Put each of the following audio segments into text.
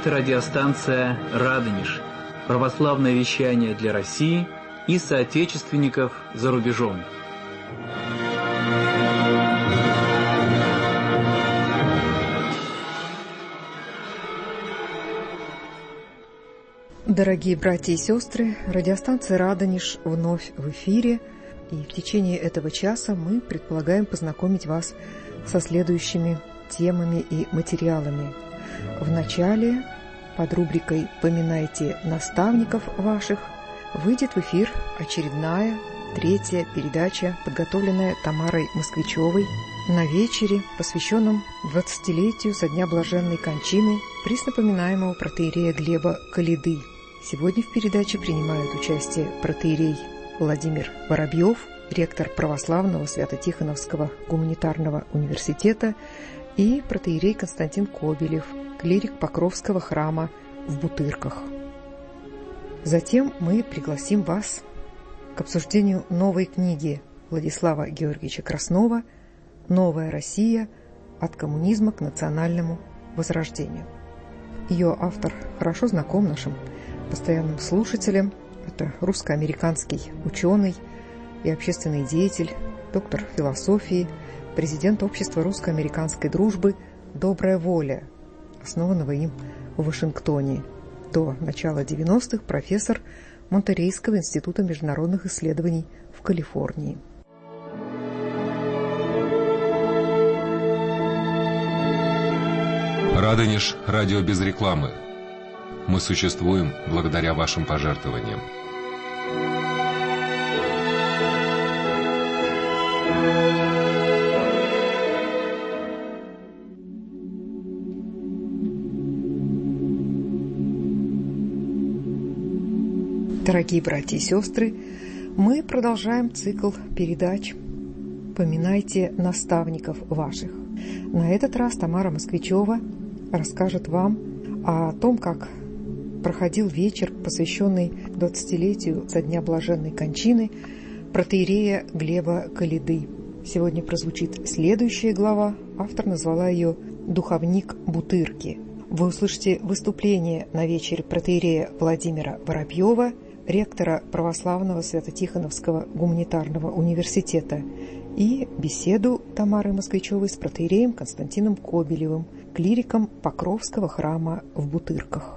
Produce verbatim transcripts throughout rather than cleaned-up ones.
Это радиостанция «Радонеж», православное вещание для России и соотечественников за рубежом. Дорогие братья и сестры, радиостанция «Радонеж» вновь в эфире, и в течение этого часа мы предполагаем познакомить вас со следующими темами и материалами. В начале, под рубрикой «Поминайте наставников ваших», выйдет в эфир очередная, третья передача, подготовленная Тамарой Москвичевой на вечере, посвященном двадцатилетию со дня блаженной кончины преснопоминаемого протоиерея Глеба Калиды. Сегодня в передаче принимают участие протоиерей Владимир Воробьев, ректор православного Свято-Тихоновского гуманитарного университета, и протоиерей Константин Кобелев, клирик Покровского храма в Бутырках. Затем мы пригласим вас к обсуждению новой книги Владислава Георгиевича Краснова «Новая Россия. От коммунизма к национальному возрождению». Ее автор хорошо знаком нашим постоянным слушателям. Это русско-американский ученый и общественный деятель, доктор философии, президент общества русско-американской дружбы «Добрая воля», основанного им в Вашингтоне. До начала девяностых профессор Монтерейского института международных исследований в Калифорнии. Радонеж – радио без рекламы. Мы существуем благодаря вашим пожертвованиям. Дорогие братья и сестры, мы продолжаем цикл передач «Поминайте наставников ваших». На этот раз Тамара Москвичева расскажет вам о том, как проходил вечер, посвященный двадцатилетию со дня блаженной кончины протоиерея Глеба Калиды. Сегодня прозвучит следующая глава. Автор назвала ее «Духовник Бутырки». Вы услышите выступление на вечере протоиерея Владимира Воробьева, ректора православного Свято-Тихоновского гуманитарного университета, и беседу Тамары Москвичевой с протоиереем Константином Кобелевым, клириком Покровского храма в Бутырках.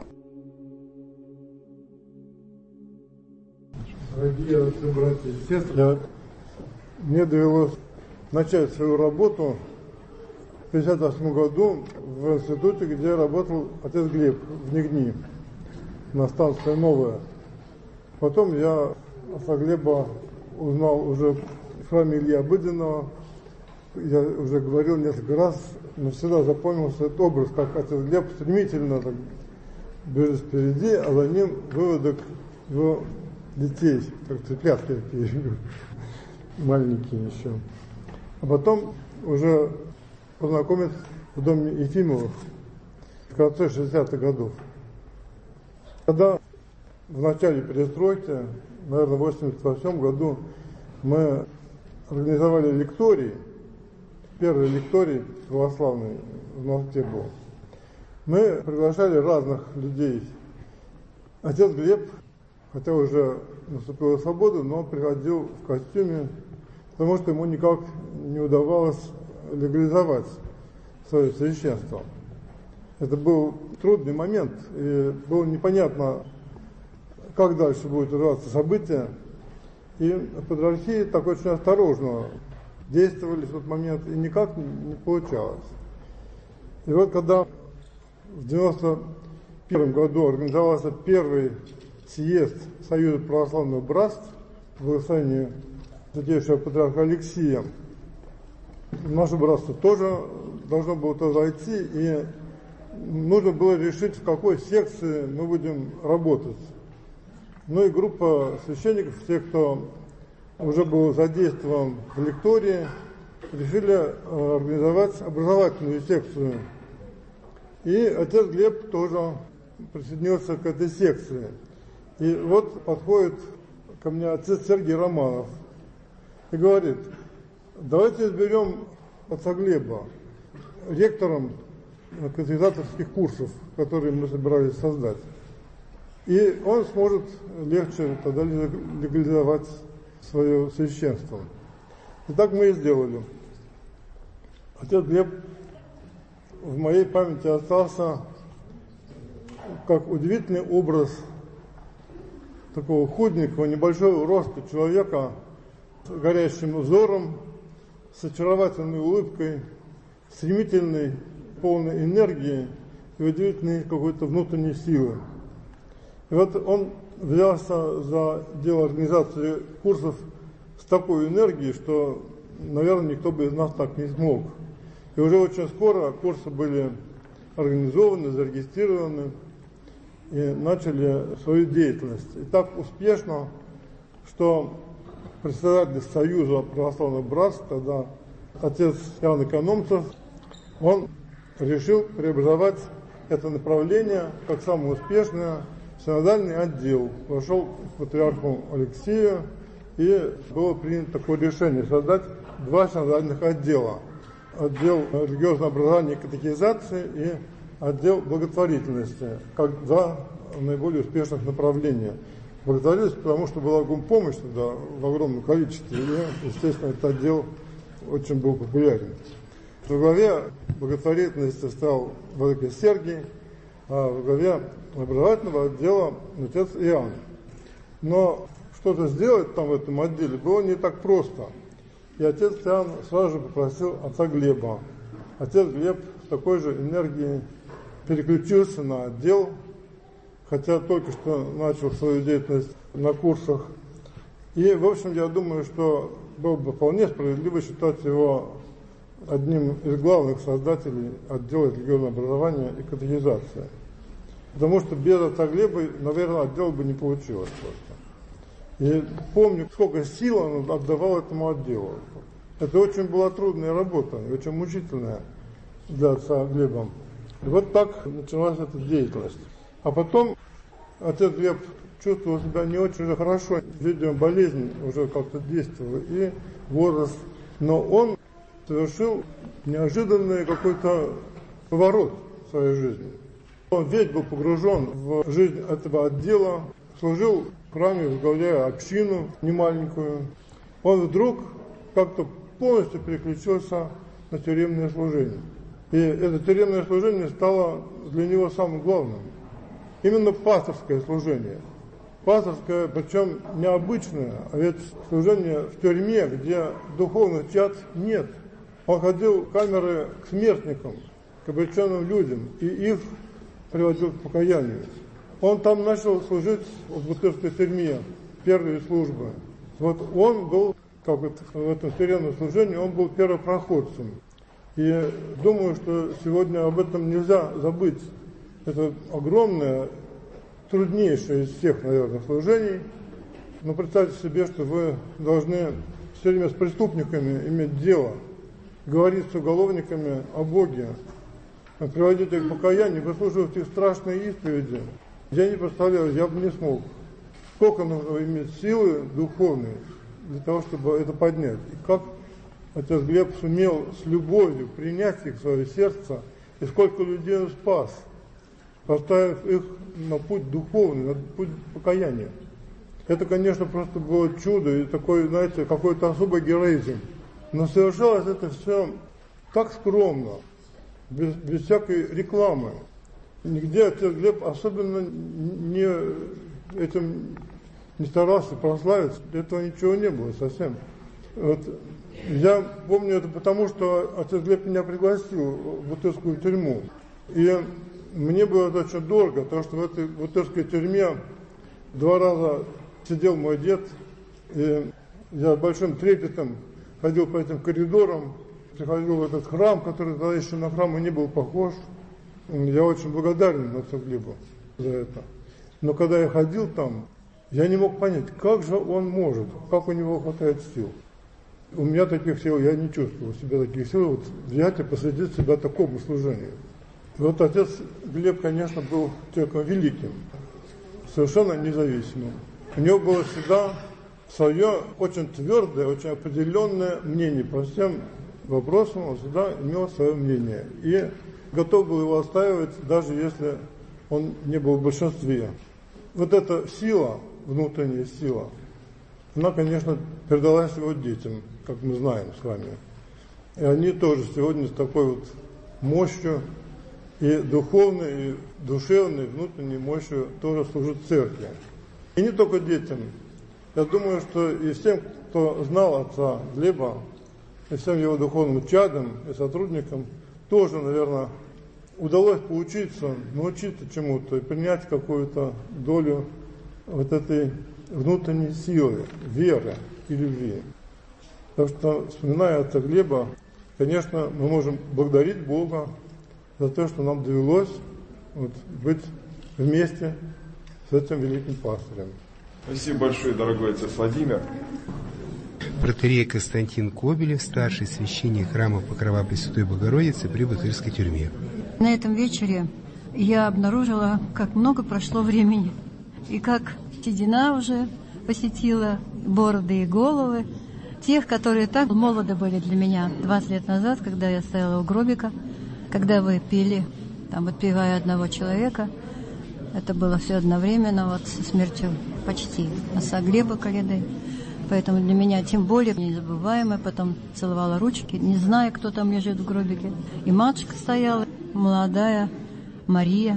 Дорогие братья и сестры, мне довелось начать свою работу в пятьдесят восьмом году в институте, где работал отец Глеб в Нигни, на станции «Новая». Потом я отца Глеба узнал уже в храме Ильи Обыденного. Я уже говорил несколько раз, но всегда запомнился этот образ, как отец Глеб стремительно так бежит впереди, а за ним выводок его детей, как цыплятки такие, маленькие еще. А потом уже познакомиться в доме Ефимовых в конце шестидесятых годов. Когда в начале перестройки, наверное, в восемьдесят восьмом году, мы организовали лекторий, первый лекторий православный в Москве был. Мы приглашали разных людей. Отец Глеб, хотя уже наступила свобода, но приходил в костюме, потому что ему никак не удавалось легализовать свое священство. Это был трудный момент, и было непонятно, как дальше будут развиваться события. И патриархии так очень осторожно действовали в тот момент, и никак не получалось. И вот когда в девяносто первом году организовался первый съезд Союза православных братств в благословении святейшего патриарха Алексия, наше братство тоже должно было туда зайти, и нужно было решить, в какой секции мы будем работать. Ну и группа священников, те, кто уже был задействован в лектории, решили организовать образовательную секцию. И отец Глеб тоже присоединился к этой секции. И вот подходит ко мне отец Сергей Романов и говорит: давайте изберем отца Глеба ректором катализаторских курсов, которые мы собирались создать. И он сможет легче тогда легализовать свое священство. И так мы и сделали. Отец Глеб в моей памяти остался как удивительный образ такого худенького, небольшого роста человека с горящим взором, с очаровательной улыбкой, стремительной, полной энергии и удивительной какой-то внутренней силы. И вот он взялся за дело организации курсов с такой энергией, что, наверное, никто бы из нас так не смог. И уже очень скоро курсы были организованы, зарегистрированы и начали свою деятельность. И так успешно, что председатель Союза православных братств, тогда отец Иоанн Экономцев, он решил преобразовать это направление как самое успешное в синодальный отдел. Вошел к патриарху Алексею, и было принято такое решение создать два синодальных отдела. Отдел религиозного образования и катехизации и отдел благотворительности, как два наиболее успешных направления. Благотворительность, потому что была гумпомощь тогда в огромном количестве, и, естественно, этот отдел очень был популярен. Во главе благотворительности стал владыка Сергий, а во главе образовательного отдела отец Иоанн. Но что-то сделать там в этом отделе было не так просто. И отец Иоанн сразу же попросил отца Глеба. Отец Глеб с такой же энергией переключился на отдел, хотя только что начал свою деятельность на курсах. И, в общем, я думаю, что было бы вполне справедливо считать его одним из главных создателей отдела религиозного образования и катехизации. Потому что без отца Глеба, наверное, отдел бы не получилось просто. И помню, сколько сил он отдавал этому отделу. Это очень была трудная работа, очень мучительная для отца Глеба. И вот так началась эта деятельность. А потом отец Глеб чувствовал себя не очень же хорошо, видимо, болезнь уже как-то действовала и возраст. Но он совершил неожиданный какой-то поворот в своей жизни. Он весь был погружен в жизнь этого отдела, служил в храме, возглавляя общину немаленькую. Он вдруг как-то полностью переключился на тюремное служение. И это тюремное служение стало для него самым главным. Именно пасторское служение. Пасторское, причем необычное, а ведь служение в тюрьме, где духовных чад нет. Он ходил в камеры к смертникам, к обреченным людям, и их приводил к покаянию. Он там начал служить в Бутырской тюрьме, первые службы. Вот он был, как вот в этом тюремном служении, он был первопроходцем. И думаю, что сегодня об этом нельзя забыть. Это огромное, труднейшее из всех, наверное, служений. Но представьте себе, что вы должны все время с преступниками иметь дело, говорить с уголовниками о Боге, приводить их к покаянию, выслушивать их страшные исповеди. Я не представляю, я бы не смог. Сколько нужно иметь силы духовной для того, чтобы это поднять. И как отец Глеб сумел с любовью принять их в свое сердце, и сколько людей он спас, поставив их на путь духовный, на путь покаяния. Это, конечно, просто было чудо и такой, знаете, какой-то особый героизм. Но совершалось это все так скромно, без, без всякой рекламы. Нигде отец Глеб особенно не, этим не старался прославиться, этого ничего не было совсем. Вот. Я помню это потому, что отец Глеб меня пригласил в Бутырскую тюрьму. И мне было это очень дорого, потому что в этой Бутырской тюрьме два раза сидел мой дед, и я большим трепетом ходил по этим коридорам, приходил в этот храм, который тогда еще на храм и не был похож. Я очень благодарен отцу Глебу за это. Но когда я ходил там, я не мог понять, как же он может, как у него хватает сил. У меня таких сил, я не чувствовал у себя таких сил, вот взять и посвятить себя такому служению. И вот отец Глеб, конечно, был человеком великим, совершенно независимым. У него было всегда свое очень твердое, очень определенное мнение по всем вопросам, он всегда имел свое мнение. И готов был его отстаивать, даже если он не был в большинстве. Вот эта сила, внутренняя сила, она, конечно, передалась его детям, как мы знаем с вами. И они тоже сегодня с такой вот мощью, и духовной, и душевной, и внутренней мощью тоже служат церкви. И не только детям. Я думаю, что и всем, кто знал отца Глеба, и всем его духовным чадам и сотрудникам, тоже, наверное, удалось поучиться, научиться чему-то и принять какую-то долю вот этой внутренней силы, веры и любви. Так что, вспоминая отца Глеба, конечно, мы можем благодарить Бога за то, что нам довелось вот, быть вместе с этим великим пастырем. Спасибо большое, дорогой отец Владимир. Протоиерей Константин Кобелев, старший священник храма Покрова Пресвятой Богородицы при Бутырской тюрьме. На этом вечере я обнаружила, как много прошло времени, и как седина уже посетила бороды и головы тех, которые так молоды были для меня двадцать лет назад, когда я стояла у гробика, когда вы пели, там, отпевая одного человека. Это было все одновременно, вот со смертью почти отца Глеба Коляды. Поэтому для меня тем более незабываемое. Потом целовала ручки, не зная, кто там лежит в гробике. И матушка стояла, молодая Мария.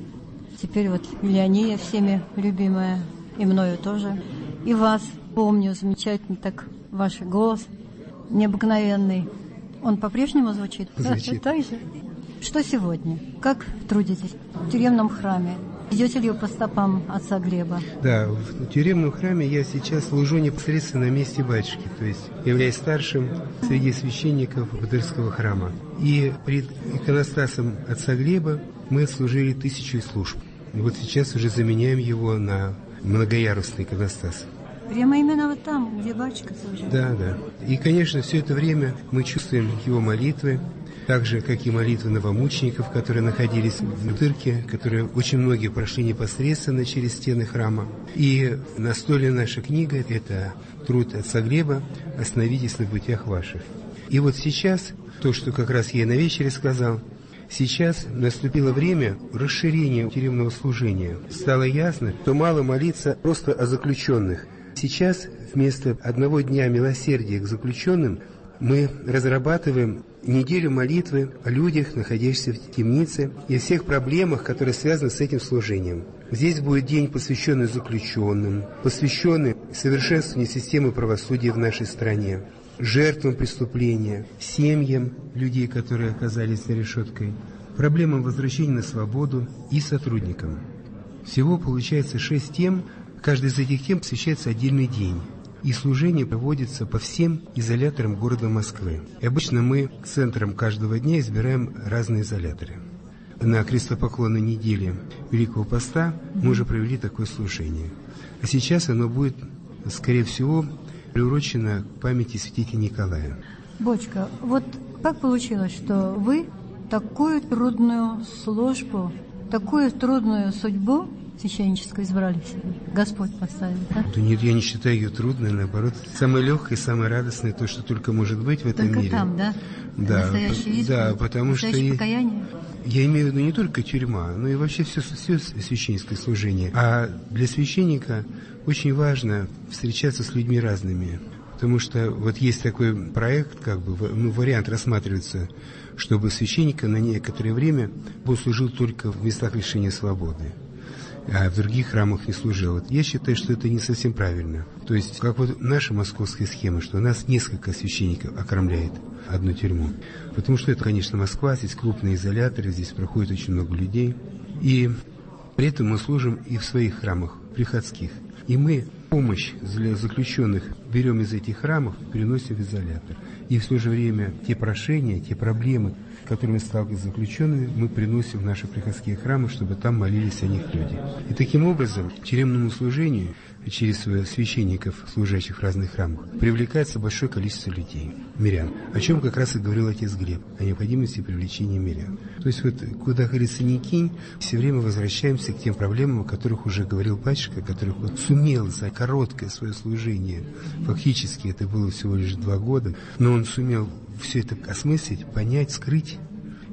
Теперь вот Леония всеми любимая, и мною тоже. И вас помню замечательно, так ваш голос необыкновенный. Он по-прежнему звучит? Звучит. Так же? Что сегодня? Как трудитесь в тюремном храме? Идете ли вы по стопам отца Глеба? Да, в тюремном храме я сейчас служу непосредственно на месте батюшки, то есть являюсь старшим среди священников Бутырского храма. И пред иконостасом отца Глеба мы служили тысячу служб. И вот сейчас уже заменяем его на многоярусный иконостас. Прямо именно вот там, где батюшка служит? Да, да. И, конечно, все это время мы чувствуем его молитвы, так же, как и молитвы новомучеников, которые находились в Бутырке, которые очень многие прошли непосредственно через стены храма. И настольная наша книга – это труд отца Глеба «Остановитесь на путях ваших». И вот сейчас, то, что как раз я и на вечере сказал, сейчас наступило время расширения тюремного служения. Стало ясно, что мало молиться просто о заключенных. Сейчас вместо одного дня милосердия к заключенным мы разрабатываем неделю молитвы о людях, находящихся в темнице, и о всех проблемах, которые связаны с этим служением. Здесь будет день, посвященный заключенным, посвященный совершенствованию системы правосудия в нашей стране, жертвам преступления, семьям людей, которые оказались за решеткой, проблемам возвращения на свободу и сотрудникам. Всего получается шесть тем, каждой из этих тем посвящается отдельный день. И служение проводится по всем изоляторам города Москвы. И обычно мы центром каждого дня избираем разные изоляторы. На крестопоклонной неделе Великого Поста мы уже провели такое служение. А сейчас оно будет, скорее всего, приурочено к памяти святителя Николая. Бочка, вот как получилось, что вы такую трудную службу, такую трудную судьбу священническую избрали себе? Господь поставил, да? Да нет, я не считаю ее трудной, наоборот. Самое легкое, самое радостное, то, что только может быть в этом только мире. Там, да? Да, настоящий исповедь, да, потому настоящее что покаяние. Я, я имею в виду не только тюрьма, но и вообще все, все священническое служение. А для священника очень важно встречаться с людьми разными. Потому что вот есть такой проект, как бы, ну, вариант рассматривается, чтобы священника на некоторое время он служил только в местах лишения свободы, а в других храмах не служил. Вот я считаю, что это не совсем правильно. То есть, как вот наша московская схема, что у нас несколько священников окормляет одну тюрьму. Потому что это, конечно, Москва, здесь крупные изоляторы, здесь проходит очень много людей. И при этом мы служим и в своих храмах, приходских. И мы помощь для заключенных берем из этих храмов, переносим в изолятор. И в то же время те прошения, те проблемы, с которыми сталкиваются заключенные, мы приносим в наши приходские храмы, чтобы там молились о них люди. И таким образом к тюремному служению через священников, служащих в разных храмах, привлекается большое количество людей, мирян. О чем как раз и говорил отец Глеб, о необходимости привлечения мирян. То есть вот куда, говорится, ни кинь, все время возвращаемся к тем проблемам, о которых уже говорил батюшка, которых он сумел за короткое свое служение, фактически это было всего лишь два года, но он сумел все это осмыслить, понять, скрыть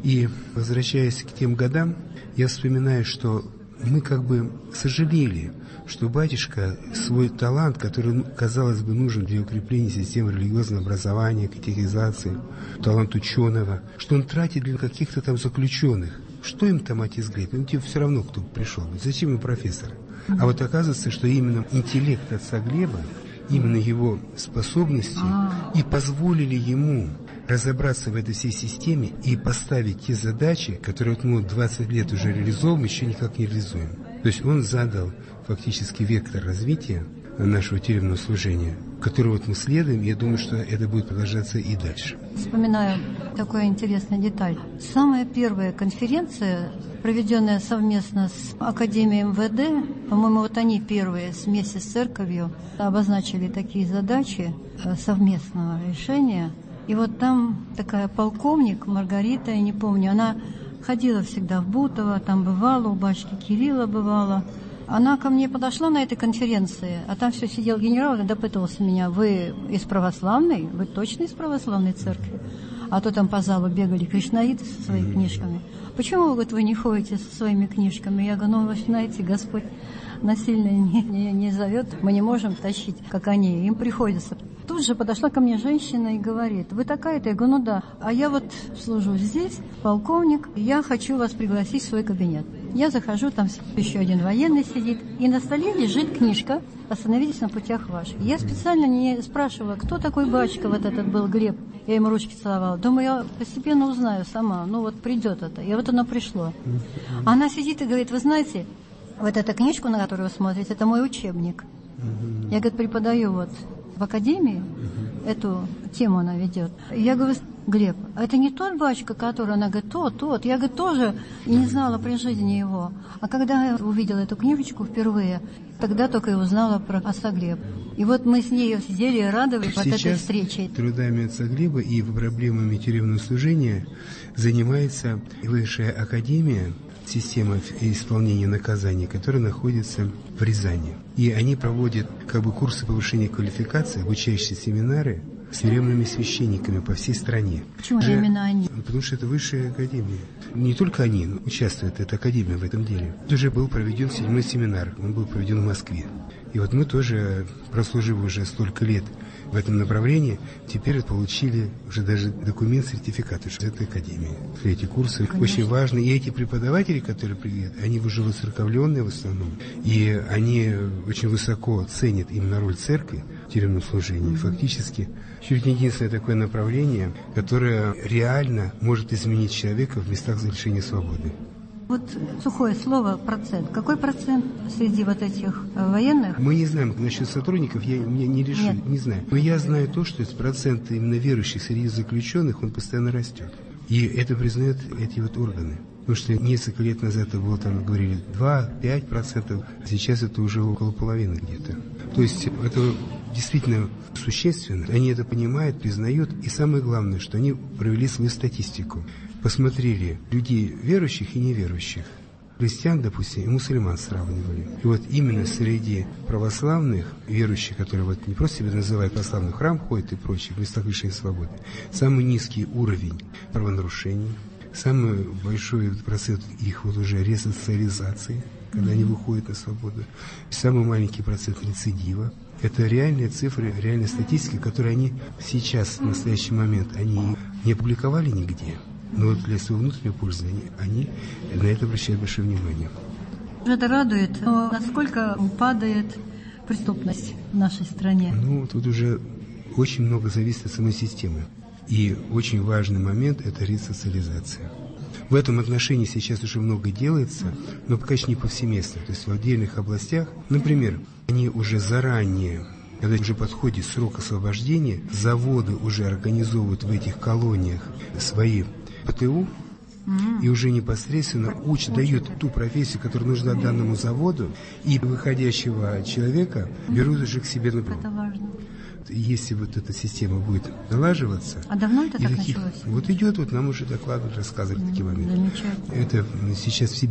И, возвращаясь к тем годам, я вспоминаю, что мы как бы сожалели, что батюшка свой талант, который, казалось бы, нужен для укрепления системы религиозного образования, катехизации, талант ученого, что он тратит для каких-то там заключенных. Что им там отец Глеб? Им тебе все равно, кто пришел. Зачем им профессор? А вот оказывается, что именно интеллект отца Глеба, именно его способности и позволили ему разобраться в этой всей системе и поставить те задачи, которые вот мы двадцать лет уже реализовываем, еще никак не реализуем. То есть он задал фактически вектор развития нашего тюремного служения, который вот мы следуем, и я думаю, что это будет продолжаться и дальше. Вспоминаю такую интересную деталь. Самая первая конференция, проведенная совместно с Академией эм вэ дэ, по-моему, вот они первые вместе с церковью обозначили такие задачи совместного решения. И вот там такая полковник Маргарита, я не помню, она ходила всегда в Бутово, там бывала, у батюшки Кирилла бывала. Она ко мне подошла на этой конференции, а там все сидел генерал и допытывался меня: вы из православной? Вы точно из православной церкви? А то там по залу бегали кришнаиты со своими книжками. Почему, говорит, вы не ходите со своими книжками? Я говорю, ну, вы знаете, Господь насильно не, не, не зовет, мы не можем тащить, как они, им приходится. Тут же подошла ко мне женщина и говорит: вы такая-то? Я говорю, ну да. А я вот служу здесь, полковник, я хочу вас пригласить в свой кабинет. Я захожу, там еще один военный сидит, и на столе лежит книжка «Остановитесь на путях ваших». Я специально не спрашивала, кто такой батюшка вот этот был Глеб. Я ему ручки целовала. Думаю, я постепенно узнаю сама. Ну вот придет это. И вот оно пришло. Она сидит и говорит: вы знаете, вот эта книжку, на которую вы смотрите, это мой учебник. Я, говорит, преподаю вот в академии, эту тему она ведет. Я говорю: Глеб, а это не тот батюшка, который... Она говорит, тот, тот. Я, говорит, тоже не знала при жизни его. А когда я увидела эту книжечку впервые, тогда только и узнала про отца Глеба. И вот мы с ней сидели и радовались от этой встречи. Сейчас трудами отца Глеба и проблемами тюремного служения занимается Высшая академия системы исполнения наказаний, которая находится в Рязани. И они проводят как бы курсы повышения квалификации, обучающие семинары с тюремными священниками по всей стране. Почему же именно они? Потому что это Высшая академия. Не только они участвуют, эта академия в этом деле. Уже был проведен седьмой семинар, он был проведен в Москве. И вот мы тоже, прослужив уже столько лет в этом направлении, теперь получили уже даже документ, сертификат из этой академии. Эти курсы Конечно. Очень важны. И эти преподаватели, которые приедут, они уже воцерковленные в основном. И они очень высоко ценят именно роль церкви в тюремном служении. Mm-hmm. Фактически, чуть не единственное такое направление, которое реально может изменить человека в местах за лишения свободы. Вот сухое слово «процент». Какой процент среди вот этих военных? Мы не знаем. Насчет сотрудников я не, не решу, не знаю. Но я знаю то, что процент именно верующих среди заключенных, он постоянно растет. И это признают эти вот органы. Потому что несколько лет назад это было, там говорили, два-пять процентов, сейчас это уже около половины где-то. То есть это действительно существенно. Они это понимают, признают. И самое главное, что они провели свою статистику. Посмотрели людей верующих и неверующих. Христиан, допустим, и мусульман сравнивали. И вот именно среди православных верующих, которые вот не просто себя называют православный храм, ходят и прочее, в местах лишения свободы, самый низкий уровень правонарушений, самый большой процент их вот уже ресоциализации, когда они выходят на свободу, самый маленький процент рецидива. Это реальные цифры, реальная статистика, которые они сейчас, в настоящий момент, они не опубликовали нигде. Но вот для своего внутреннего пользования они на это обращают большое внимание. Это радует, но насколько падает преступность в нашей стране? Ну, тут уже очень много зависит от самой системы. И очень важный момент – это ресоциализация. В этом отношении сейчас уже много делается, но пока еще не повсеместно. То есть в отдельных областях, например, они уже заранее, когда уже подходит срок освобождения, заводы уже организовывают в этих колониях свои ПТУ, mm-hmm. и уже непосредственно учат, дают ту профессию, которая нужна данному заводу, и выходящего человека берут уже к себе на Это важно. Если вот эта система будет налаживаться... А давно это так таких, началось? Вот идет, вот нам уже докладывают, рассказывают mm-hmm. такие моменты. Замечательно. Это сейчас в Сибири.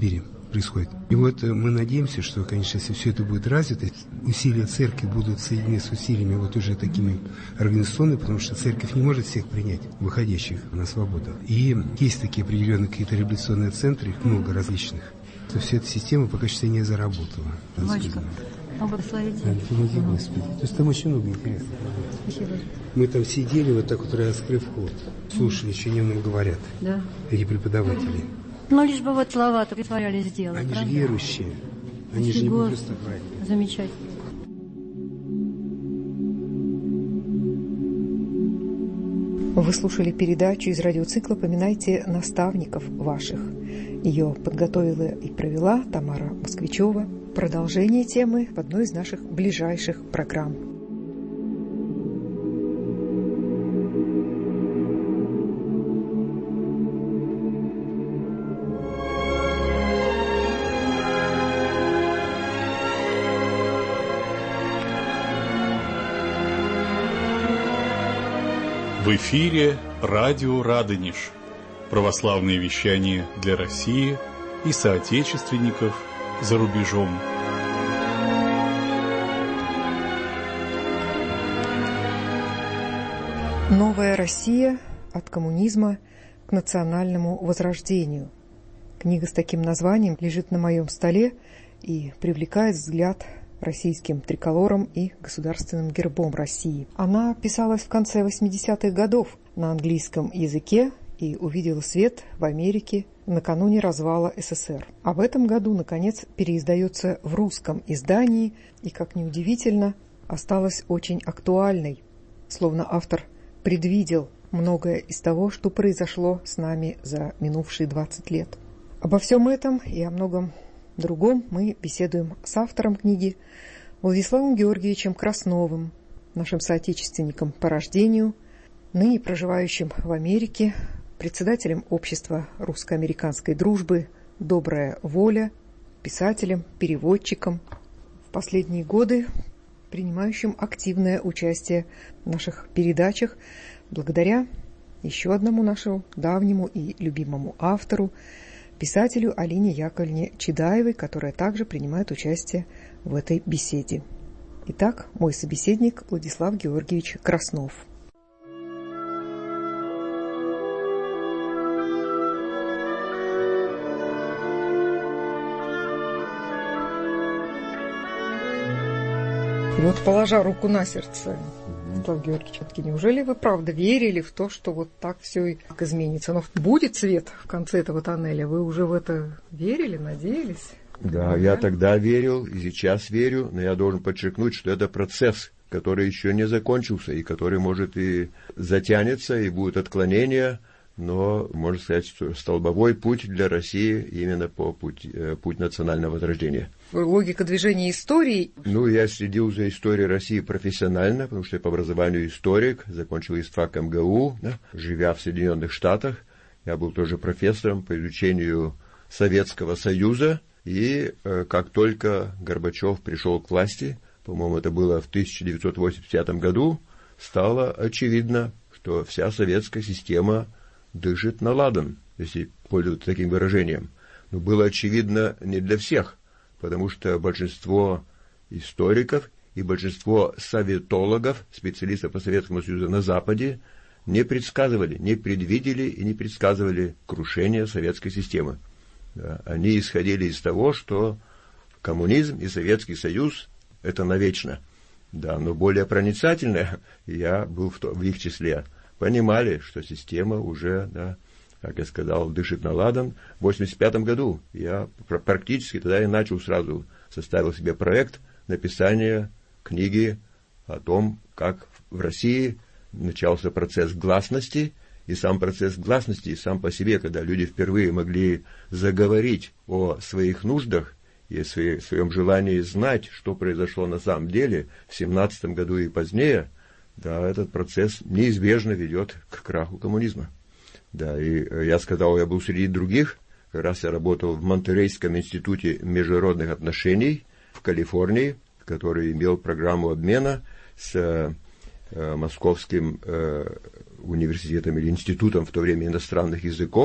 происходит. И вот мы надеемся, что, конечно, если все это будет развито, усилия церкви будут соединены с усилиями вот уже такими организационными, потому что церковь не может всех принять, выходящих на свободу. И есть такие определенные какие-то реабилитационные центры, их много различных. То вся эта система пока что не заработала. Батюшка, благословите. Помоги, Господи. То есть там очень много интересного. Спасибо. Мы там сидели вот так вот, раскрыв вход, слушали, что они нам говорят, Да. эти преподаватели. Ну, лишь бы вот слова-то притворялись делом. Они правда? же верующие, они же не Господи, просто правильные. замечательно. Вы слушали передачу из радиоцикла «Поминайте наставников ваших». Ее подготовила и провела Тамара Москвичева. Продолжение темы в одной из наших ближайших программ. В эфире радио «Радонеж». Православные вещания для России и соотечественников за рубежом. Новая Россия от коммунизма к национальному возрождению. Книга с таким названием лежит на моем столе и привлекает взгляд российским триколором и государственным гербом России. Она писалась в конце восьмидесятых годов на английском языке и увидела свет в Америке накануне развала СССР. А в этом году, наконец, переиздается в русском издании и, как ни удивительно, осталась очень актуальной, словно автор предвидел многое из того, что произошло с нами за минувшие двадцать лет. Обо всем этом и о многом другом мы беседуем с автором книги Владиславом Георгиевичем Красновым, нашим соотечественником по рождению, ныне проживающим в Америке, председателем общества русско-американской дружбы «Добрая воля», писателем, переводчиком, в последние годы принимающим активное участие в наших передачах благодаря еще одному нашему давнему и любимому автору, писателю Алине Яковлевне Чедаевой, которая также принимает участие в этой беседе. Итак, мой собеседник Владислав Георгиевич Краснов. И вот, положа руку на сердце, Владислав Георгиевич, все-таки неужели вы правда верили в то, что вот так все и так изменится? Но будет свет в конце этого тоннеля? Вы уже в это верили, надеялись? Да, я тогда верил и сейчас верю, но я должен подчеркнуть, что это процесс, который еще не закончился и который, может, и затянется, и будут отклонения, но, можно сказать, что столбовой путь для России именно по пути, путь национального возрождения. Логика движения истории. Ну, я следил за историей России профессионально, потому что я по образованию историк, закончил ИСТФАК эм гэ у, да, живя в Соединенных Штатах. Я был тоже профессором по изучению Советского Союза. И э, как только Горбачев пришел к власти, по-моему, это было в тысяча девятьсот восемьдесят пятом году, стало очевидно, что вся советская система дышит на ладан, если пользоваться таким выражением. Но было очевидно не для всех, потому что большинство историков и большинство советологов, специалистов по Советскому Союзу на Западе, не предсказывали, не предвидели и не предсказывали крушение советской системы. Да, они исходили из того, что коммунизм и Советский Союз – это навечно. Да, но более проницательные, я был в, то, в их числе, понимали, что система уже, да, как я сказал, дышит на ладан. В восемьдесят пятом году я практически тогда и начал сразу, составил себе проект написания книги о том, как в России начался процесс гласности. И сам процесс гласности, сам по себе, когда люди впервые могли заговорить о своих нуждах и о своем желании знать, что произошло на самом деле в семнадцатом году и позднее, да, этот процесс неизбежно ведет к краху коммунизма. Да, и я сказал, я был среди других, как раз я работал в Монтерейском институте международных отношений в Калифорнии, который имел программу обмена с э, Московским э, университетом или институтом в то время иностранных языков,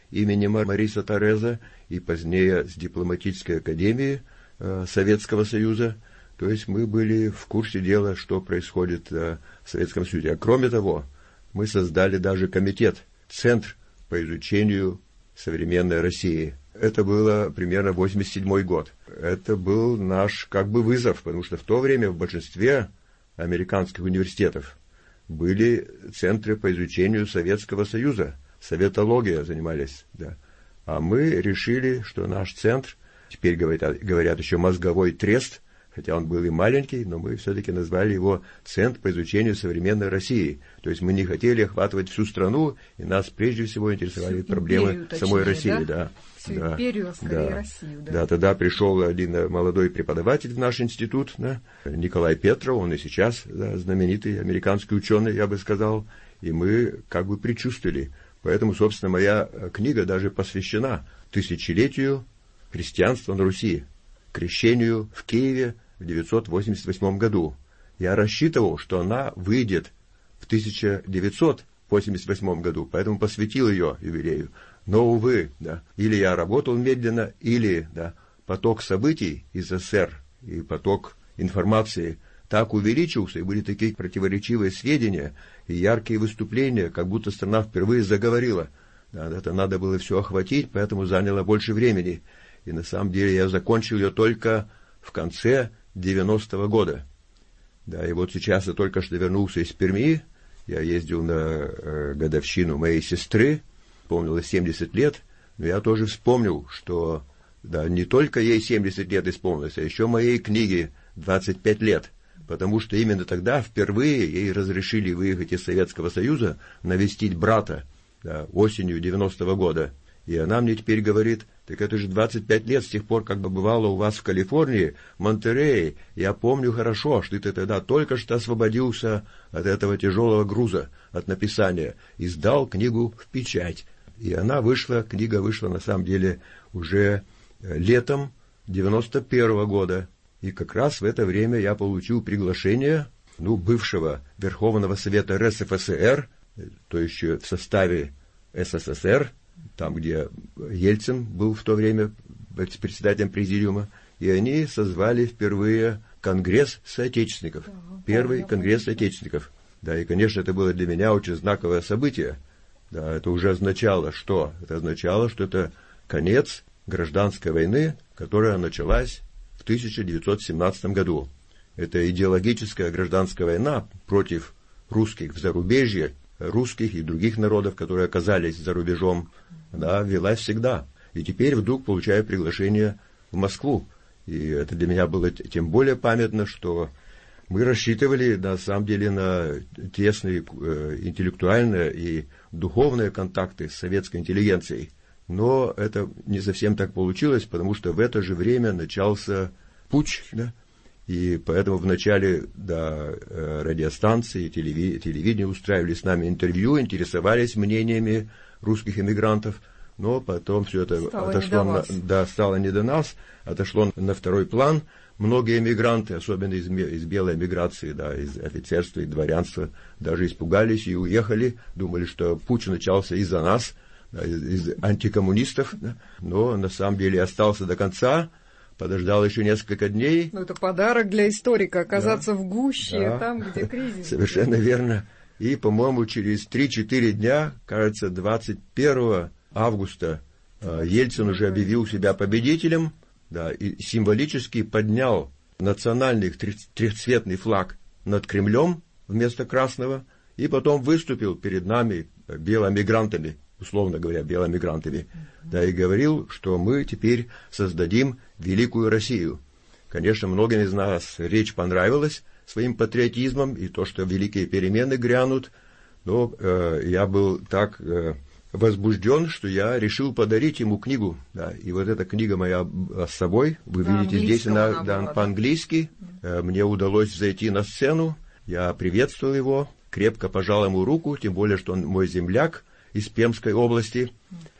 имени Мариса Тореза и позднее с дипломатической академии э, Советского Союза. То есть мы были в курсе дела, что происходит э, в Советском Союзе. А кроме того, мы создали даже комитет, центр по изучению современной России. Это было примерно восемьдесят седьмой год. Это был наш как бы вызов, потому что в то время в большинстве американских университетов были центры по изучению Советского Союза. Советология занимались, да. А мы решили, что наш центр, теперь говорят, говорят еще мозговой трест, хотя он был и маленький, но мы все-таки назвали его Центр по изучению современной России. То есть мы не хотели охватывать всю страну, и нас прежде всего интересовали всю проблемы империю, самой точнее, России. Да? Да. Всю да. империю, а скорее да. Россию. Да. да, тогда пришел один молодой преподаватель в наш институт, да, Николай Петров, он и сейчас да, знаменитый американский ученый, я бы сказал, и мы как бы предчувствовали. Поэтому, собственно, моя книга даже посвящена тысячелетию христианства на Руси, крещению в Киеве в девятьсот восемьдесят восьмом году. Я рассчитывал, что она выйдет в тысяча девятьсот восемьдесят восьмом году, поэтому посвятил ее юбилею. Но, увы, да, или я работал медленно, или да, поток событий из СССР и поток информации так увеличился, и были такие противоречивые сведения и яркие выступления, как будто страна впервые заговорила. Да, это надо было все охватить, поэтому заняло больше времени. И на самом деле я закончил ее только в конце девяностого года. Да, и вот сейчас я только что вернулся из Перми. Я ездил на э, годовщину моей сестры, исполнилось семьдесят лет, но я тоже вспомнил, что да, не только ей семьдесят лет исполнилось, а еще моей книге двадцать пять лет, потому что именно тогда впервые ей разрешили выехать из Советского Союза, навестить брата да, осенью девяностого года. И она мне теперь говорит: так это же двадцать пять лет с тех пор, как побывала у вас в Калифорнии, в Монтерее. Я помню хорошо, что ты тогда только что освободился от этого тяжелого груза, от написания, и сдал книгу в печать. И она вышла, книга вышла на самом деле уже летом девяносто первого года. И как раз в это время я получил приглашение ну, бывшего Верховного Совета РСФСР, то еще в составе СССР, там, где Ельцин был в то время председателем президиума, и они созвали впервые Конгресс соотечественников, ага, первый Конгресс соотечественников. Да, и, конечно, это было для меня очень знаковое событие. Да, это уже означало, что? Это означало, что это конец гражданской войны, которая началась в тысяча девятьсот семнадцатом году. Это идеологическая гражданская война против русских в зарубежье, русских и других народов, которые оказались за рубежом, да, велась всегда. И теперь вдруг получаю приглашение в Москву. И это для меня было тем более памятно, что мы рассчитывали, на самом деле, на тесные э, интеллектуальные и духовные контакты с советской интеллигенцией. Но это не совсем так получилось, потому что в это же время начался путч, да, и поэтому вначале да, радиостанции, телеви- телевидение устраивали с нами интервью, интересовались мнениями русских эмигрантов, но потом все это стало отошло на, да, стало не до нас, отошло на второй план. Многие эмигранты, особенно из, из белой эмиграции, да, из офицерства и дворянства, даже испугались и уехали, думали, что путч начался из-за нас, да, из, из антикоммунистов, да, но на самом деле остался до конца. Подождал еще несколько дней. Ну, это подарок для историка, оказаться да, в гуще, да, там, где кризис. Совершенно верно. И, по-моему, через три-четыре дня, кажется, двадцать первого августа, Ельцин уже объявил себя победителем, да, и символически поднял национальный трехцветный флаг над Кремлем вместо красного, и потом выступил перед нами белоэмигрантами, условно говоря, белоэмигрантами, mm-hmm. да, и говорил, что мы теперь создадим великую Россию. Конечно, многим из нас речь понравилась своим патриотизмом и то, что великие перемены грянут, но э, я был так э, возбужден, что я решил подарить ему книгу. Да, и вот эта книга моя с собой, вы да, видите здесь она, да, была, по-английски. Да. Э, мне удалось зайти на сцену, я приветствовал его, крепко пожал ему руку, тем более, что он мой земляк из Пермской области.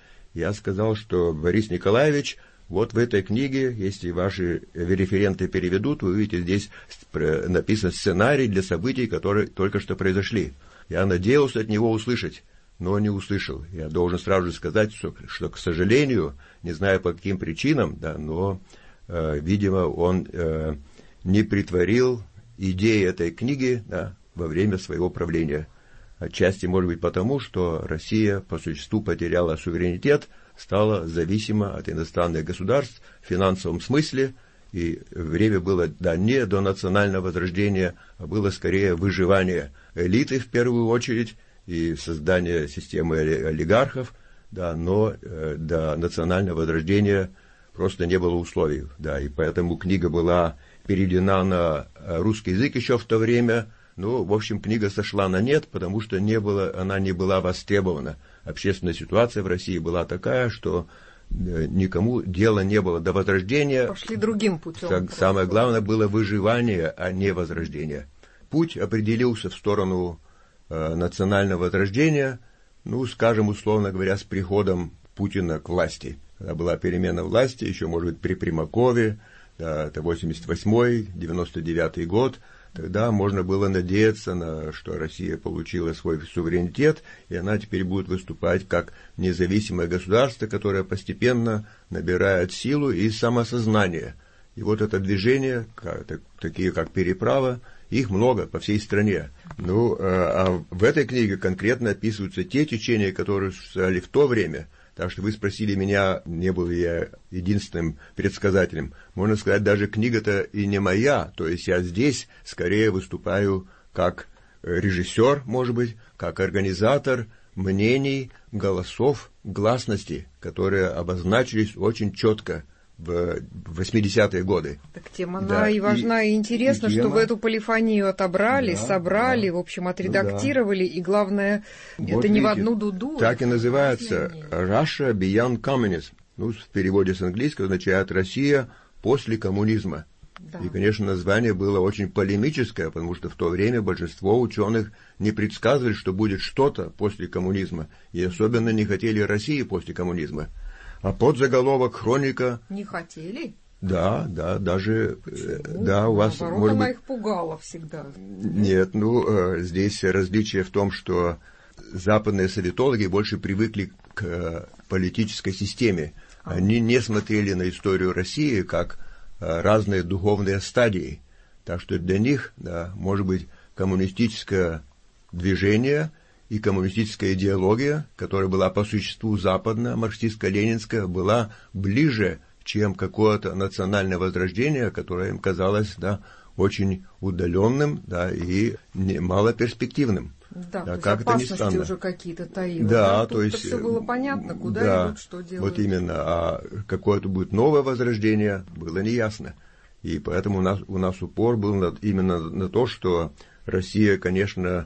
Я сказал, что Борис Николаевич, вот в этой книге, если ваши референты переведут, вы увидите, здесь написан сценарий для событий, которые только что произошли. Я надеялся от него услышать: но не услышал. Я должен сразу же сказать, что, что к сожалению, не знаю по каким причинам, да, но, э, видимо, он э, не претворил идеи этой книги, да, во время своего правления. Отчасти, может быть, потому, что Россия по существу потеряла суверенитет, стала зависима от иностранных государств в финансовом смысле, и время было, да, не до национального возрождения, а было скорее выживание элиты в первую очередь и создание системы олигархов, да, но э, до национального возрождения просто не было условий, да, и поэтому книга была переведена на русский язык еще в то время. Ну, в общем, книга сошла на нет, потому что не было, она не была востребована. Общественная ситуация в России была такая, что никому дела не было до возрождения. Пошли другим путем. Самое главное было выживание, а не возрождение. Путь определился в сторону э, национального возрождения, ну, скажем, условно говоря, с приходом Путина к власти. Когда была перемена власти, еще, может быть, при Примакове, да, это восемьдесят восьмой девяносто девятый год, тогда можно было надеяться, на, что Россия получила свой суверенитет, и она теперь будет выступать как независимое государство, которое постепенно набирает силу и самосознание. И вот это движение, как, так, такие как «Переправа», их много по всей стране. Ну, а, а в этой книге конкретно описываются те течения, которые существовали в то время. Так что вы спросили меня, не был ли я единственным предсказателем. Можно сказать, даже книга-то и не моя. То есть я здесь скорее выступаю как режиссер, может быть, как организатор мнений, голосов, гласности, которые обозначились очень четко в восьмидесятые годы. Так тема, да, она и важна, и, и интересна, и тема... что вы эту полифонию отобрали, да, собрали, да, в общем, отредактировали, ну, да. И главное, вот это видите, не в одну дуду. Так и называется Russia Beyond Communism. Ну, в переводе с английского означает «Россия после коммунизма». Да. И, конечно, название было очень полемическое, потому что в то время большинство ученых не предсказывали, что будет что-то после коммунизма, и особенно не хотели России после коммунизма. А подзаголовок «Хроника». Не хотели? Да, да, даже... Почему? Да, у вас, наоборот, может она быть... их пугала всегда. Нет, ну, э, здесь различие в том, что западные советологи больше привыкли к э, политической системе. А. Они не смотрели на историю России как э, разные духовные стадии. Так что для них, да, может быть, коммунистическое движение... и коммунистическая идеология, которая была по существу западная, марксистско-ленинская, была ближе, чем какое-то национальное возрождение, которое им казалось, да, очень удаленным, да, и малоперспективным. Да, да, то как есть опасности уже какие-то таило. Да, да, то есть... все было понятно, куда да, идут, что делают. Вот именно, а какое-то будет новое возрождение, было неясно. И поэтому у нас, у нас упор был на, именно на то, что Россия, конечно...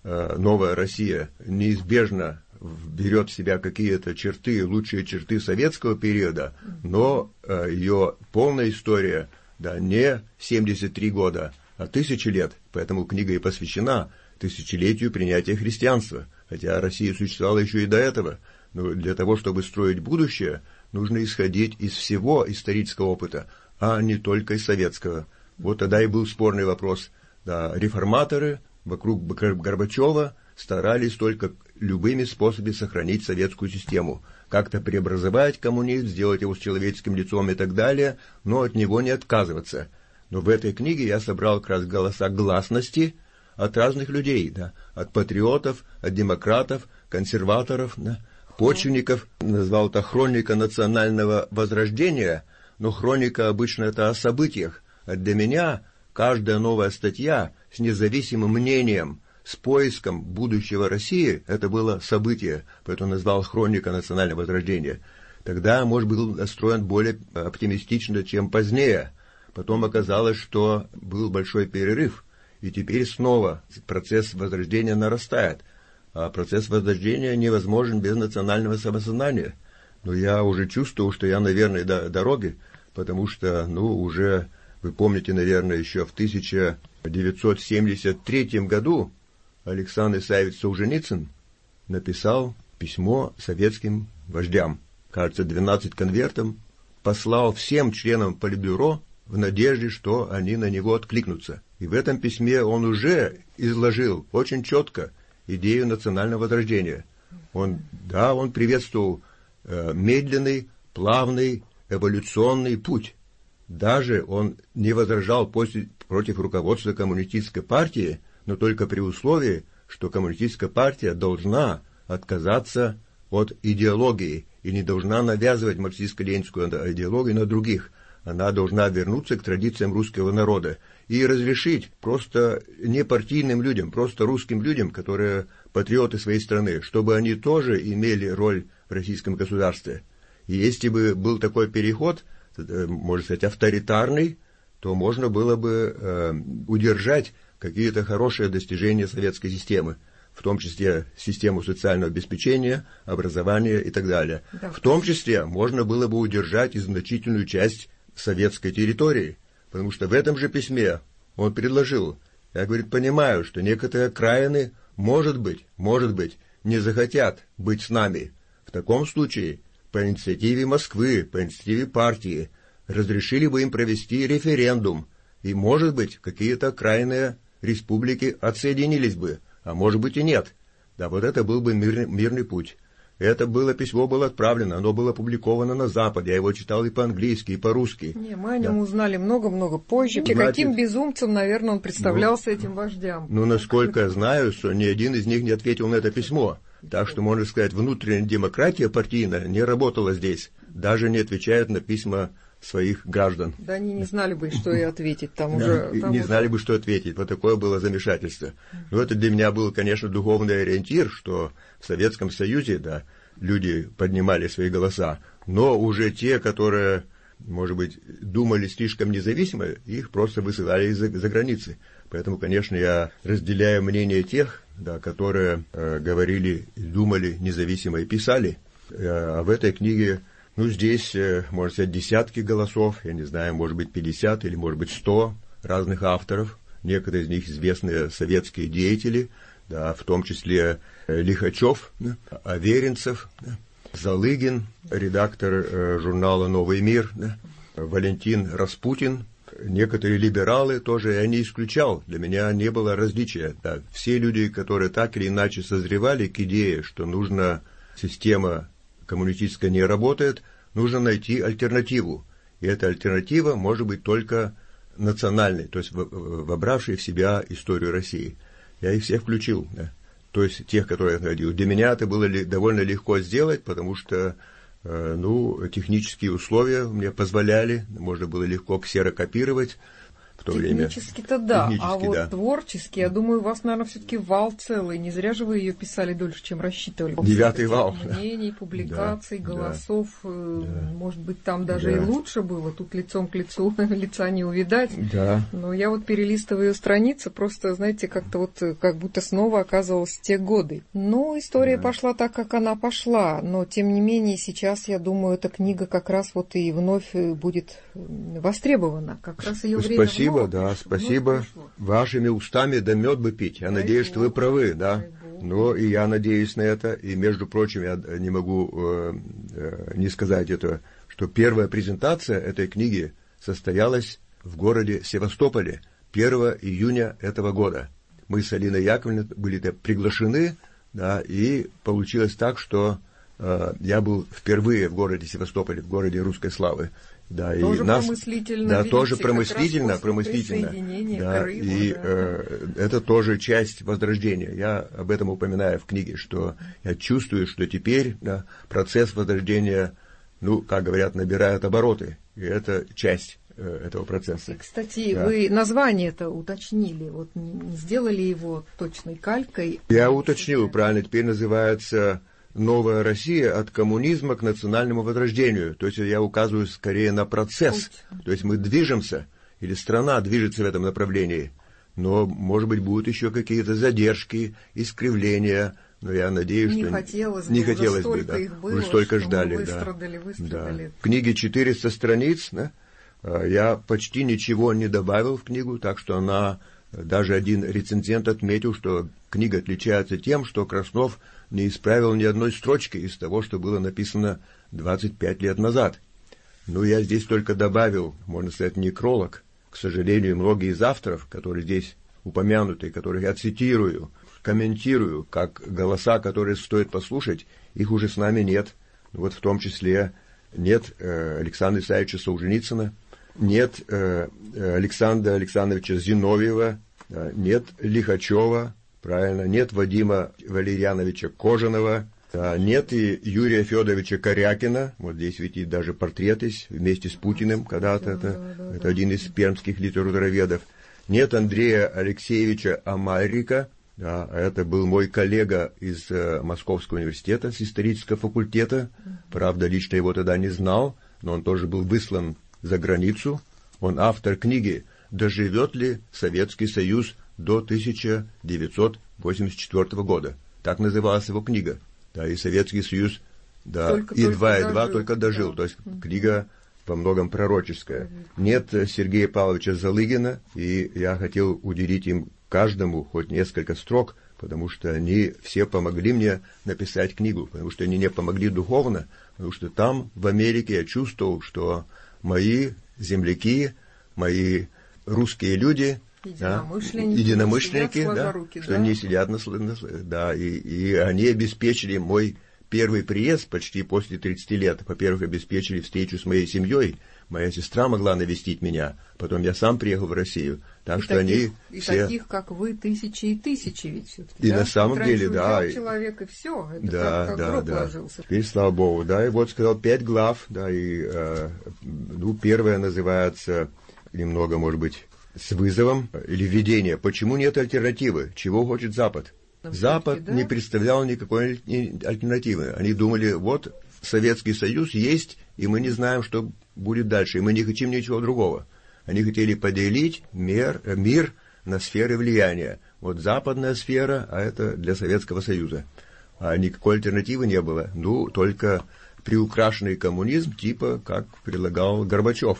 новая Россия неизбежно берет в себя какие-то черты, лучшие черты советского периода, но э, ее полная история, да, не семьдесят три года, а тысячи лет. Поэтому книга и посвящена тысячелетию принятия христианства, хотя Россия существовала еще и до этого. Но для того, чтобы строить будущее, нужно исходить из всего исторического опыта, а не только из советского. Вот тогда и был спорный вопрос. Да, реформаторы вокруг Горбачева старались только любыми способами сохранить советскую систему, как-то преобразовать коммунизм, сделать его с человеческим лицом и так далее, но от него не отказываться. Но в этой книге я собрал как раз голоса гласности от разных людей, да, от патриотов, от демократов, консерваторов, да, почвенников. Назвал это «Хроника национального возрождения», но хроника обычно это о событиях. А для меня каждая новая статья с независимым мнением, с поиском будущего России, это было событие, поэтому назвал «Хроника национального возрождения». Тогда, может, был настроен более оптимистично, чем позднее. Потом оказалось, что был большой перерыв, и теперь снова процесс возрождения нарастает. А процесс возрождения невозможен без национального самосознания. Но я уже чувствую, что я на верной дороге, потому что, ну, уже, вы помните, наверное, еще в тысяча девятьсот семьдесят третьем году Александр Исаевич Солженицын написал письмо советским вождям, кажется, двенадцать конвертов, послал всем членам Политбюро в надежде, что они на него откликнутся. И в этом письме он уже изложил очень четко идею национального возрождения. Он, да, он приветствовал э, медленный, плавный, эволюционный путь. Даже он не возражал после, против руководства коммунистической партии, но только при условии, что коммунистическая партия должна отказаться от идеологии и не должна навязывать марксистско-ленинскую идеологию на других. Она должна вернуться к традициям русского народа и разрешить просто непартийным людям, просто русским людям, которые патриоты своей страны, чтобы они тоже имели роль в российском государстве. И если бы был такой переход, можно сказать, авторитарный, то можно было бы э, удержать какие-то хорошие достижения советской системы, в том числе систему социального обеспечения, образования и так далее. Да. В том числе можно было бы удержать и значительную часть советской территории, потому что в этом же письме он предложил, я, говорит, понимаю, что некоторые окраины, может быть, может быть, не захотят быть с нами. В таком случае, по инициативе Москвы, по инициативе партии, разрешили бы им провести референдум, и, может быть, какие-то окраинные республики отсоединились бы, а может быть и нет. Да, вот это был бы мирный, мирный путь. Это было, письмо было отправлено, оно было опубликовано на Западе, я его читал и по-английски, и по-русски. Не, мы о нем да. узнали много-много позже. Значит, каким безумцем, наверное, он представлялся ну, этим вождям. Ну, насколько я знаю, что ни один из них не ответил на это письмо. Так что, можно сказать, внутренняя демократия партийная не работала здесь, даже не отвечает на письма своих граждан. Да они не знали бы, что и ответить. Там да, уже, там не уже... знали бы, что ответить. Вот такое было замешательство. Но это для меня был, конечно, духовный ориентир, что в Советском Союзе, да, люди поднимали свои голоса, но уже те, которые, может быть, думали слишком независимо, их просто высылали из-за, за границы. Поэтому, конечно, я разделяю мнение тех, да, которые э, говорили, думали независимо и писали. Э, а в этой книге, ну, здесь, э, можно сказать, десятки голосов, я не знаю, может быть, пятьдесят или, может быть, сто разных авторов. Некоторые из них известные советские деятели, да, в том числе э, Лихачев, да, Аверинцев, да, Залыгин, редактор э, журнала «Новый мир», да, Валентин Распутин. Некоторые либералы тоже я не исключал. Для меня не было различия. Да. Все люди, которые так или иначе созревали к идее, что нужна система коммунистическая не работает, нужно найти альтернативу. И эта альтернатива может быть только национальной, то есть вобравшей в себя историю России. Я их всех включил. Да. То есть тех, которые я находил. Для меня это было ли, довольно легко сделать, потому что ну, технические условия мне позволяли, можно было легко ксерокопировать в то время. Технически-то да, Технически, а вот да. Творчески, я думаю, у вас, наверное, все-таки вал целый. Не зря же вы ее писали дольше, чем рассчитывали. Девятый вал. Мнений, публикаций, да, голосов. Да, может быть, там даже да. и лучше было. Тут лицом к лицу, лица не увидать. Да. Но я вот перелистываю ее страницы, просто, знаете, как-то вот, как будто снова оказывалась в те годы. Ну, история да. пошла так, как она пошла. Но, тем не менее, сейчас, я думаю, эта книга как раз вот и вновь будет востребована. Как раз ее время Спасибо. Спасибо, да, спасибо. Вашими устами да мед бы пить. Я Дай надеюсь, Бог. Что вы правы, да. Но и я надеюсь на это. И, между прочим, я не могу э, э, не сказать это, что первая презентация этой книги состоялась в городе Севастополе первого июня этого года. Мы с Алиной Яковлевной были приглашены, да, и получилось так, что э, я был впервые в городе Севастополе, в городе русской славы. Да, тоже и нас, промыслительно. Да, видите, тоже промыслительно, промыслительно. Да, Крыма, и да. э, это тоже часть возрождения. Я об этом упоминаю в книге, что я чувствую, что теперь да, процесс возрождения, ну, как говорят, набирает обороты. И это часть э, этого процесса. И, кстати, да. вы название-то уточнили, вот не, не сделали его точной калькой. Я уточнил, правильно, теперь называется «Новая Россия от коммунизма к национальному возрождению». То есть я указываю скорее на процесс. То есть мы движемся, или страна движется в этом направлении. Но, может быть, будут еще какие-то задержки, искривления. Но я надеюсь, не что... Хотелось не бы, хотелось уже бы, да. их было, уже столько ждали, выстрадали, да. выстрадали. Да. В книге четыреста страниц, да. Я почти ничего не добавил в книгу, так что она... Даже один рецензент отметил, что книга отличается тем, что Краснов не исправил ни одной строчки из того, что было написано двадцать пять лет назад. Ну, я здесь только добавил, можно сказать, некролог. К сожалению, многие из авторов, которые здесь упомянуты, которых я цитирую, комментирую, как голоса, которые стоит послушать, их уже с нами нет. Вот в том числе нет э, Александра Исаевича Солженицына, нет э, Александра Александровича Зиновьева, э, нет Лихачева, правильно, нет Вадима Валерьяновича Кожаного, э, нет и Юрия Федоровича Корякина, вот здесь ведь даже портрет есть, вместе с Путиным когда-то, это, да, да, это да. один из пермских литературоведов. Нет Андрея Алексеевича Амарика, да, это был мой коллега из э, Московского университета, с исторического факультета. Правда, лично его тогда не знал, но он тоже был выслан за границу. Он автор книги «Доживет ли Советский Союз до тысяча девятьсот восемьдесят четвёртого года?» Так называлась его книга. Да, и Советский Союз, да, только, и два, и два только дожил. Да. То есть mm-hmm. книга во многом пророческая. Mm-hmm. Нет Сергея Павловича Залыгина, и я хотел уделить им каждому хоть несколько строк, потому что они все помогли мне написать книгу, потому что они мне помогли духовно, потому что там, в Америке, я чувствовал, что мои земляки, мои русские люди, единомышленники, да, единомышленники да, руки, что да? они сидят на, на да, и, и они обеспечили мой первый приезд почти после тридцати лет. Во-первых, обеспечили встречу с моей семьей. Моя сестра могла навестить меня. Потом я сам приехал в Россию. Так и что таких, они и все... таких, как вы, тысячи и тысячи ведь все-таки. И да? на самом Раньше деле, да. человек, и все. Это да, как, как да, гроб да. ложился. Теперь, слава Богу, да. И вот сказал пять глав, да, и э, ну, первая называется немного, может быть, с вызовом или введение. Почему нет альтернативы? Чего хочет Запад? Запад да? не представлял никакой альтернативы. Они думали, вот Советский Союз есть, и мы не знаем, что будет дальше, и мы не хотим ничего другого. Они хотели поделить мир, мир на сферы влияния. Вот западная сфера, а это для Советского Союза. А никакой альтернативы не было. Ну, только приукрашенный коммунизм, типа, как предлагал Горбачев.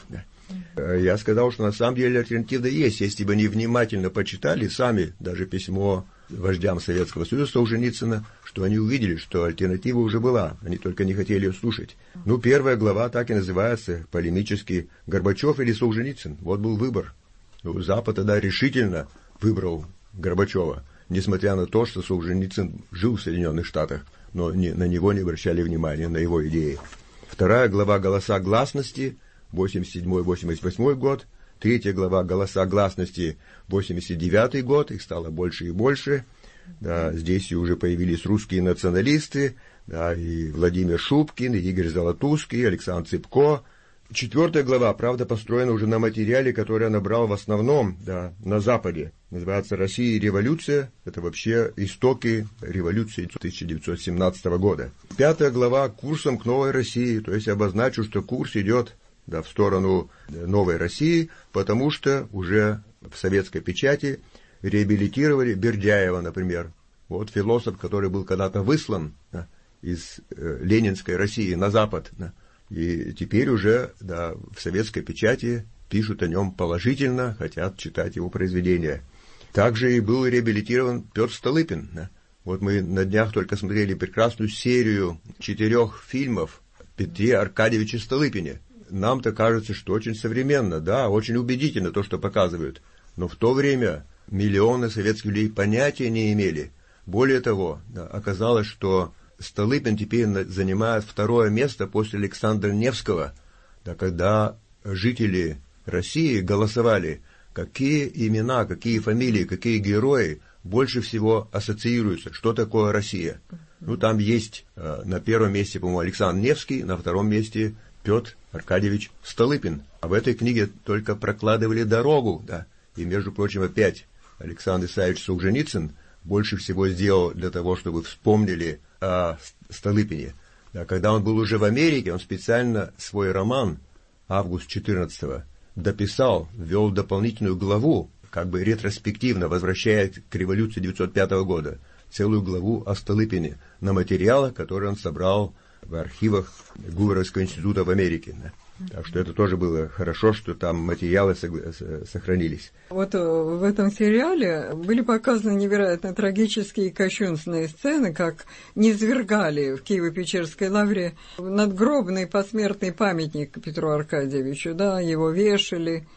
Я сказал, что на самом деле альтернатива есть. Если бы они внимательно почитали сами даже письмо вождям Советского Союза Солженицына, что они увидели, что альтернатива уже была, они только не хотели ее слушать. Ну, первая глава так и называется, полемически, «Горбачев или Солженицын?» Вот был выбор. Ну, Запад тогда решительно выбрал Горбачева, несмотря на то, что Солженицын жил в Соединенных Штатах, но не, на него не обращали внимания, на его идеи. Вторая глава «Голоса гласности», восемьдесят седьмой восемьдесят восьмой год. Третья глава «Голоса гласности», восемьдесят девятый год, их стало больше и больше. Да, здесь уже появились русские националисты, да, и Владимир Шубкин, и Игорь Золотузский, и Александр Цыпко. Четвертая глава, правда, построена уже на материале, который я набрал в основном, да, на Западе. Называется «Россия и революция». Это вообще истоки революции тысяча девятьсот семнадцатого года. Пятая глава «Курсом к новой России». То есть обозначу, что курс идет, да, в сторону новой России, потому что уже в советской печати реабилитировали Бердяева, например. Вот философ, который был когда-то выслан, да, из э, ленинской России на Запад. Да, и теперь уже, да, в советской печати пишут о нем положительно, хотят читать его произведения. Также и был реабилитирован Петр Столыпин. Да. Вот мы на днях только смотрели прекрасную серию четырех фильмов Петре Аркадьевиче Столыпине. Нам-то кажется, что очень современно, да, очень убедительно то, что показывают. Но в то время миллионы советских людей понятия не имели. Более того, да, оказалось, что Столыпин теперь занимает второе место после Александра Невского, да, когда жители России голосовали, какие имена, какие фамилии, какие герои больше всего ассоциируются, что такое Россия. Ну, там есть э, на первом месте, по-моему, Александр Невский, на втором месте Петр Аркадьевич Столыпин. А в этой книге только прокладывали дорогу, да. И, между прочим, опять Александр Исаевич Солженицын больше всего сделал для того, чтобы вспомнили о Столыпине. Да, когда он был уже в Америке, он специально свой роман «Август четырнадцатого» дописал, ввел дополнительную главу, как бы ретроспективно, возвращая к революции девятьсот пятого года, целую главу о Столыпине на материалах, которые он собрал в архивах Гуверовского института в Америке. Да. Так что это тоже было хорошо, что там материалы сохранились. Вот в этом сериале были показаны невероятно трагические и кощунственные сцены, как низвергали в Киево-Печерской лавре надгробный посмертный памятник Петру Аркадьевичу, да, его вешали,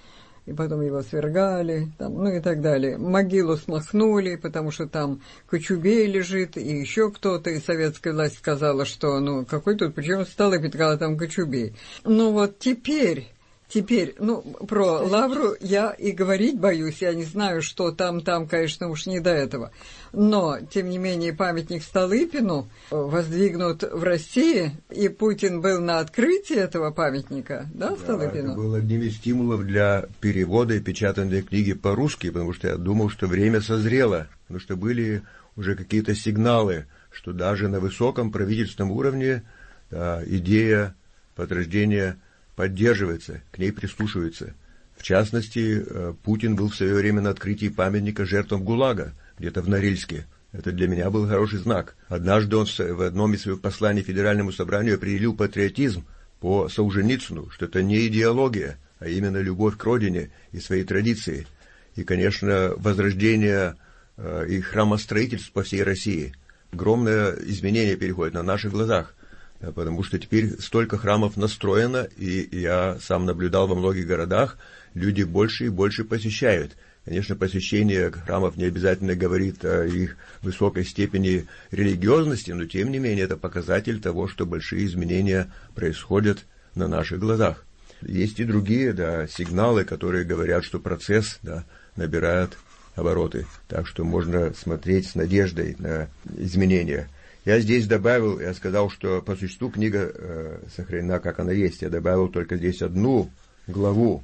и потом его свергали, там, ну и так далее. Могилу смахнули, потому что там Кочубей лежит, и еще кто-то, и советская власть сказала, что, ну, какой тут, причем Столыпин, когда там Кочубей. Ну вот теперь... Теперь, ну, про Лавру я и говорить боюсь, я не знаю, что там, там, конечно, уж не до этого. Но, тем не менее, памятник Столыпину воздвигнут в России, и Путин был на открытии этого памятника, да, Столыпину? Да, это был одним из стимулов для перевода и печатания книги по-русски, потому что я думал, что время созрело, потому что были уже какие-то сигналы, что даже на высоком правительственном уровне да, идея возрождения поддерживается, к ней прислушивается. В частности, Путин был в свое время на открытии памятника жертвам ГУЛАГа, где-то в Норильске. Это для меня был хороший знак. Однажды он в одном из своих посланий Федеральному собранию определил патриотизм по Солженицыну, что это не идеология, а именно любовь к родине и своей традиции. И, конечно, возрождение и храмостроительств по всей России. Огромное изменение переходит на наших глазах. Потому что теперь столько храмов настроено, и я сам наблюдал во многих городах, люди больше и больше посещают. Конечно, посещение храмов не обязательно говорит о их высокой степени религиозности, но тем не менее это показатель того, что большие изменения происходят на наших глазах. Есть и другие да, сигналы, которые говорят, что процесс да, набирает обороты. Так что можно смотреть с надеждой на изменения. Я здесь добавил, я сказал, что по существу книга э, сохранена, как она есть. Я добавил только здесь одну главу.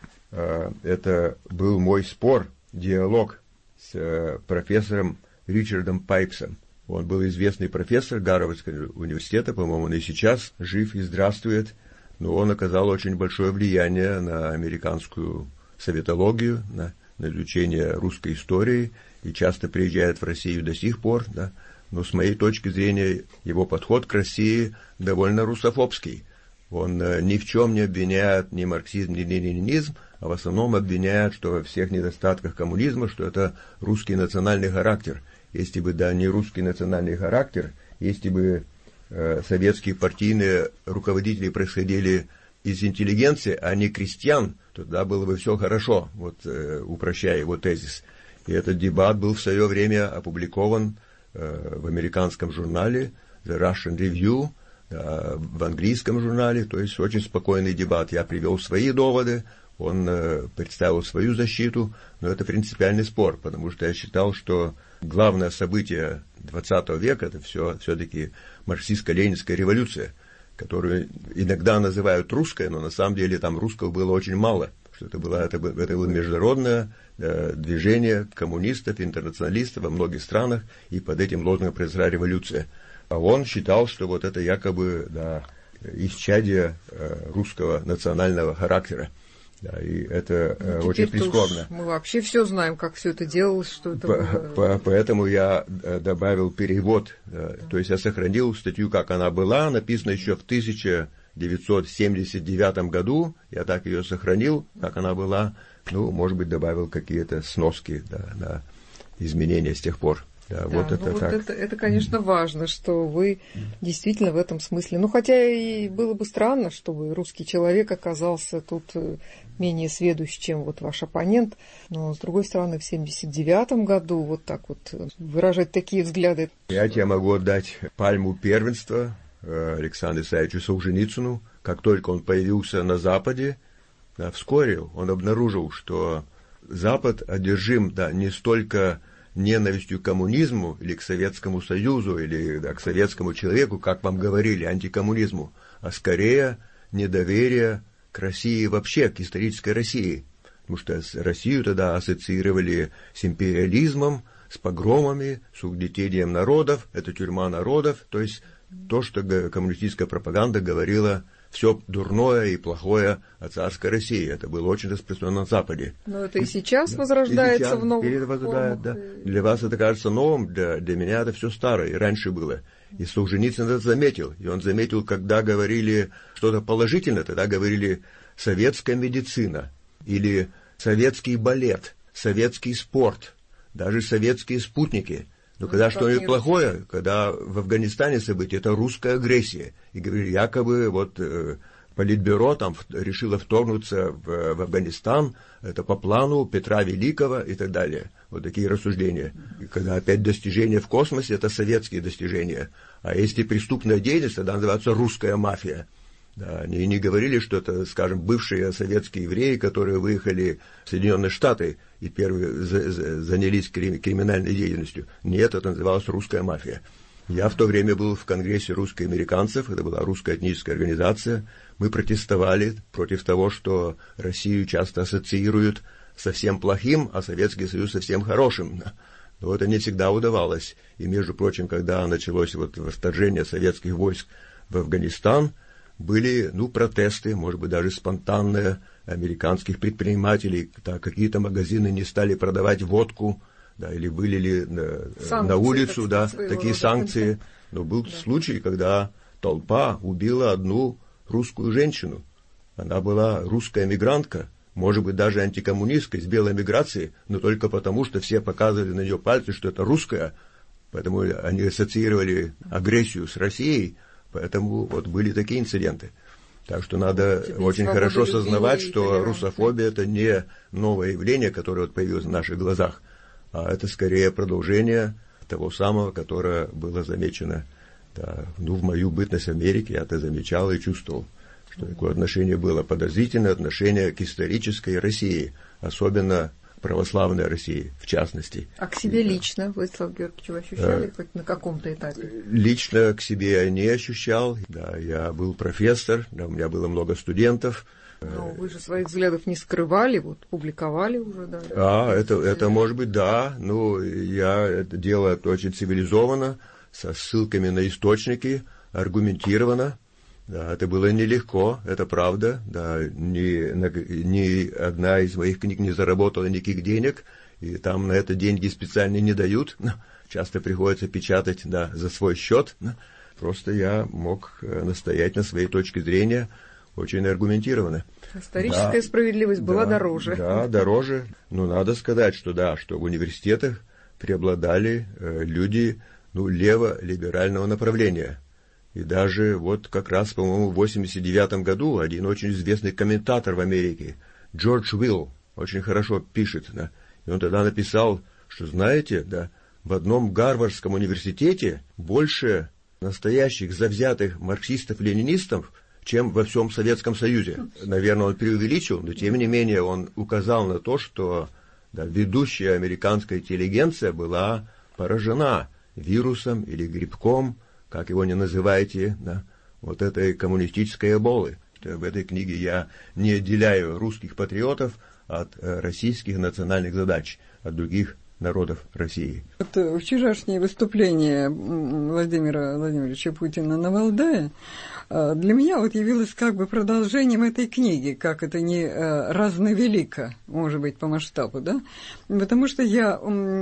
Э, это был мой спор, диалог с э, профессором Ричардом Пайпсом. Он был известный профессор Гарвардского университета, по-моему, он и сейчас жив и здравствует. Но он оказал очень большое влияние на американскую советологию, на, на изучение русской истории, и часто приезжает в Россию до сих пор, да. Но с моей точки зрения его подход к России довольно русофобский. Он э, ни в чем не обвиняет ни марксизм, ни ленинизм, а в основном обвиняет, что во всех недостатках коммунизма, что это русский национальный характер. Если бы да не русский национальный характер, если бы э, советские партийные руководители происходили из интеллигенции, а не крестьян, то тогда было бы все хорошо, вот э, упрощая его тезис. И этот дебат был в свое время опубликован в американском журнале The Russian Review, в английском журнале, то есть очень спокойный дебат. Я привел свои доводы, он представил свою защиту, но это принципиальный спор, потому что я считал, что главное событие двадцатого века это все, все-таки марксистско-ленинская революция, которую иногда называют русской, но на самом деле там русского было очень мало. Что это было, это, это было международное э, движение коммунистов, интернационалистов во многих странах, и под этим лозунгом произошла революция. А он считал, что вот это якобы да, исчадие э, русского национального характера. Да, и это э, ну, очень прискорбно. Мы вообще все знаем, как все это делалось, что это по, было... по, Поэтому я э, добавил перевод. Э, то есть я сохранил статью, как она была, написана еще в тысяча девятьсот семьдесят девятом году, я так ее сохранил, как она была, ну, может быть, добавил какие-то сноски, да, на изменения с тех пор. Да, Да, вот ну это вот так. Это, это, конечно, важно, что вы действительно в этом смысле. Ну, хотя и было бы странно, чтобы русский человек оказался тут менее сведущ, чем вот ваш оппонент. Но, с другой стороны, в семьдесят девятом году вот так вот выражать такие взгляды. Я тебе могу отдать пальму первенства Александру Исаевичу Солженицыну. Как только он появился на Западе, да, вскоре он обнаружил, что Запад одержим да, не столько ненавистью к коммунизму или к Советскому Союзу, или да, к советскому человеку, как вам говорили, антикоммунизму, а скорее недоверие к России вообще, к исторической России. Потому что Россию тогда ассоциировали с империализмом, с погромами, с угнетением народов, это тюрьма народов, то есть то, что коммунистическая пропаганда говорила все дурное и плохое о царской России. Это было очень распространено на Западе. Но это и сейчас возрождается и сейчас в новых формах. Да. Для вас это кажется новым, для, для меня это все старое, и раньше было. И Солженицын это заметил. И он заметил, когда говорили что-то положительное, тогда говорили советская медицина, или советский балет, советский спорт, даже советские спутники. Но когда ну, что-нибудь плохое, когда в Афганистане события, это русская агрессия. И говорили, якобы вот э, Политбюро там решило вторгнуться в, в Афганистан, это по плану Петра Великого и так далее. Вот такие рассуждения. И когда опять достижения в космосе, это советские достижения. А если преступная деятельность, тогда называется русская мафия. Да, они не говорили, что это, скажем, бывшие советские евреи, которые выехали в Соединенные Штаты и первые за, за, занялись крим, криминальной деятельностью. Нет, это называлось русская мафия. Я в то время был в Конгрессе русско-американцев, это была русская этническая организация. Мы протестовали против того, что Россию часто ассоциируют со всем плохим, а Советский Союз со всем хорошим. Но это не всегда удавалось. И, между прочим, когда началось вот вторжение советских войск в Афганистан, были, ну, протесты, может быть, даже спонтанные американских предпринимателей. Да, какие-то магазины не стали продавать водку, да, или вылили на, санкции, на улицу, да, такие санкции. Но был да. случай, когда толпа убила одну русскую женщину. Она была русская мигрантка, может быть, даже антикоммунистка из белой миграции, но только потому, что все показывали на нее пальцы, что это русская. Поэтому они ассоциировали агрессию с Россией, поэтому вот были такие инциденты. Так что надо Теперь очень хорошо сознавать, что русофобия – это не новое явление, которое вот появилось в наших глазах, а это скорее продолжение того самого, которое было замечено. Да, ну, в мою бытность в Америке я это замечал и чувствовал, что такое отношение было, подозрительное отношение к исторической России, особенно православной России, в частности. А к себе лично, Владислав Георгиевич, вы ощущали а, хоть на каком-то этапе? Лично к себе я не ощущал. Да, я был профессор, да, у меня было много студентов. Но вы же своих взглядов не скрывали, вот публиковали уже, да? А, это, это может быть, да. Ну, я это делаю очень цивилизованно, со ссылками на источники, аргументированно. Да, это было нелегко, это правда. Да, ни, ни одна из моих книг не заработала никаких денег, и там на это деньги специально не дают. Часто приходится печатать, да, за свой счет. Просто я мог настоять на своей точке зрения очень аргументированно. Историческая да, справедливость была да, дороже. Да, дороже. Но надо сказать, что да, что в университетах преобладали э, люди, ну, лево-либерального направления. И даже вот как раз, по-моему, в восемьдесят девятом году один очень известный комментатор в Америке, Джордж Уилл, очень хорошо пишет, да, и он тогда написал, что, знаете, да, в одном Гарвардском университете больше настоящих завзятых марксистов-ленинистов, чем во всем Советском Союзе. Наверное, он преувеличил, но тем не менее он указал на то, что да, ведущая американская интеллигенция была поражена вирусом или грибком, как его не называйте, да, вот этой коммунистической эболы. В этой книге я не отделяю русских патриотов от э, российских национальных задач, от других народов России. Вот вчерашнее выступление Владимира Владимировича Путина на Валдае для меня вот явилось как бы продолжением этой книги, как это не разновелико, может быть, по масштабу, да? Потому что я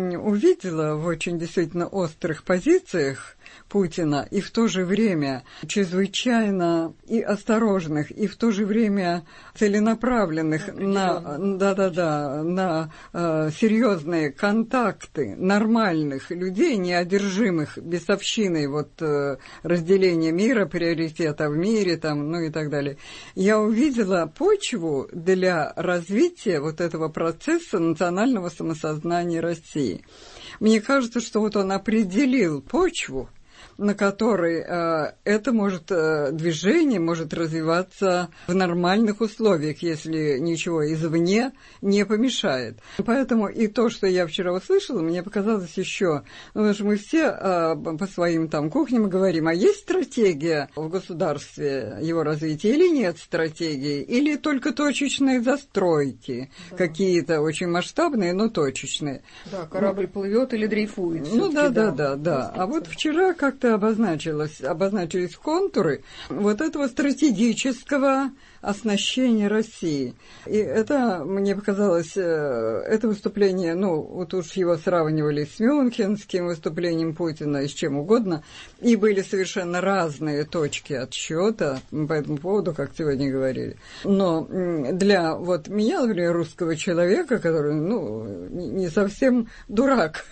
увидела в очень действительно острых позициях Путина и в то же время чрезвычайно и осторожных, и в то же время целенаправленных на, да-да-да, на э, серьезные контакты нормальных людей, неодержимых бесовщиной вот, э, разделения мира, приоритета в мире, там, ну и так далее. Я увидела почву для развития вот этого процесса национального самосознания России. Мне кажется, что вот он определил почву, на которой э, это может, э, движение может развиваться в нормальных условиях, если ничего извне не помешает. Поэтому и то, что я вчера услышала, мне показалось еще, ну, потому что мы все э, по своим там кухням говорим, а есть стратегия в государстве его развития или нет стратегии, или только точечные застройки, да. Какие-то очень масштабные, но точечные. Да, корабль ну, плывет или дрейфует. Ну да, да, да, да, да. А вот вчера как-то обозначилось, обозначились контуры вот этого стратегического оснащение России. И это, мне показалось, это выступление, ну, вот уж его сравнивали с мюнхенским выступлением Путина и с чем угодно, и были совершенно разные точки отсчета по этому поводу, как сегодня говорили. Но для вот меня, например, русского человека, который, ну, не совсем дурак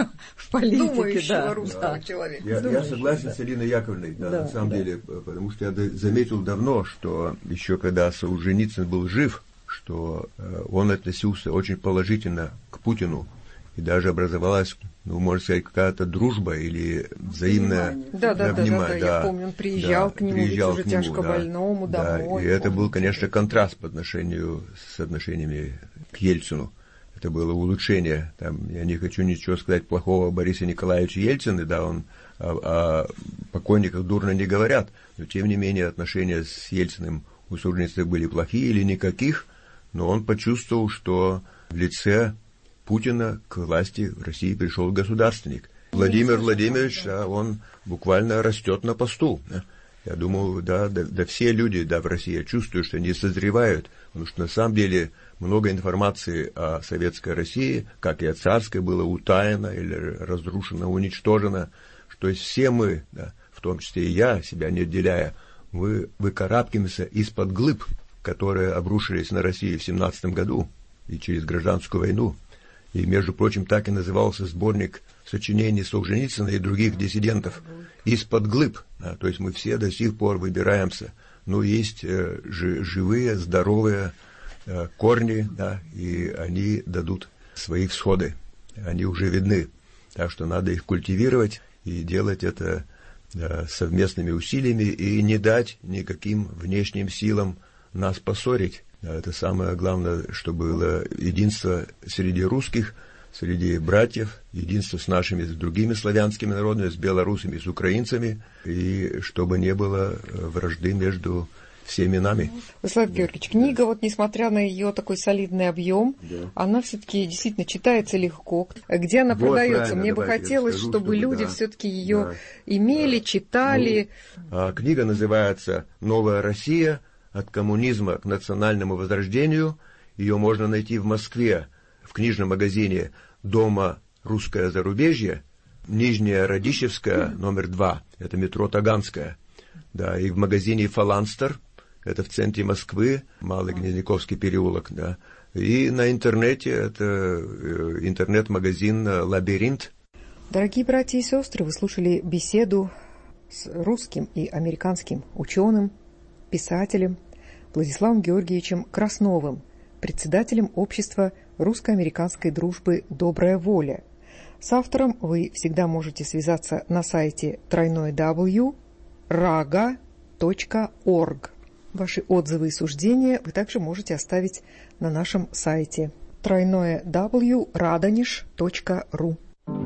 в политике. Думающего да, русского да. человека. Я, я согласен с Ириной Яковлевной, да, Да, на самом да. деле, потому что я заметил давно, что еще когда Солженицын был жив, что он относился очень положительно к Путину, и даже образовалась, ну, можно сказать, какая-то дружба или взаимное Да, да, да, внимание. да, да, я помню, он приезжал да, к нему, приезжал ведь уже к нему, тяжко да, больному да, домой. и это был, помните? конечно, контраст по отношению с отношениями к Ельцину. Это было улучшение. Там, я не хочу ничего сказать плохого о Борисе Николаевиче Ельцине, да, он о, о покойниках дурно не говорят, но тем не менее отношения с Ельциным у Солженицына были плохие или никаких, но он почувствовал, что в лице Путина к власти в России пришел государственник. Владимир Владимирович, да, он буквально растет на посту. Да. Я думаю, да, да, да все люди, да, в России, я чувствую, что они созревают, потому что на самом деле много информации о советской России, как и о царской, было утаяно или разрушено, уничтожено. То есть все мы, да, в том числе и я, себя не отделяя, мы выкарабкиваемся из-под глыб, которые обрушились на Россию в семнадцатом году и через гражданскую войну. И, между прочим, так и назывался сборник сочинений Солженицына и других диссидентов «Из-под глыб». Да, то есть мы все до сих пор выбираемся. Но есть э, ж, живые, здоровые э, корни, да, и они дадут свои всходы. Они уже видны. Так что надо их культивировать и делать это да, совместными усилиями и не дать никаким внешним силам нас поссорить. Это самое главное, чтобы было единство среди русских, среди братьев, единство с нашими, с другими славянскими народами, с белорусами, с украинцами, и чтобы не было вражды между всеми нами. Владислав Георгиевич, книга, вот несмотря на ее такой солидный объем, да. она все-таки действительно читается легко. Где она вот, продается? Мне бы хотелось, скажу, чтобы, чтобы люди да. все-таки ее да. имели, да. читали. Ну, а, книга называется «Новая Россия. От коммунизма к национальному возрождению». Ее можно найти в Москве в книжном магазине «Дома Русское зарубежье», Нижняя Радищевская, номер два, это метро Таганская. Да, и в магазине «Фаланстер», это в центре Москвы, Малый Гнезняковский переулок, да. И на интернете, это интернет-магазин «Лабиринт». Дорогие братья и сестры, вы слушали беседу с русским и американским ученым, писателем Владиславом Георгиевичем Красновым, председателем общества русско-американской дружбы «Добрая воля». С автором вы всегда можете связаться на сайте дабл ю дабл ю дабл ю точка рага точка орг. Ваши отзывы и суждения вы также можете оставить на нашем сайте дабл ю дабл ю дабл ю точка радонеж точка ру.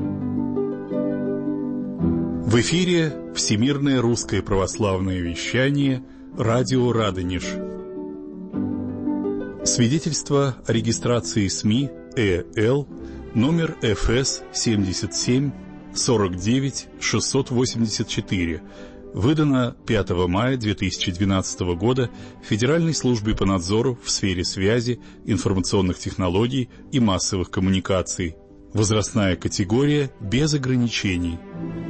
В эфире Всемирное русское православное вещание «Радио Радонеж». Свидетельство о регистрации СМИ ЭЛ номер эф эс семьдесят семь сорок девять шестьсот восемьдесят четыре, выдано пятого мая две тысячи двенадцатого года Федеральной службой по надзору в сфере связи, информационных технологий и массовых коммуникаций. Возрастная категория без ограничений.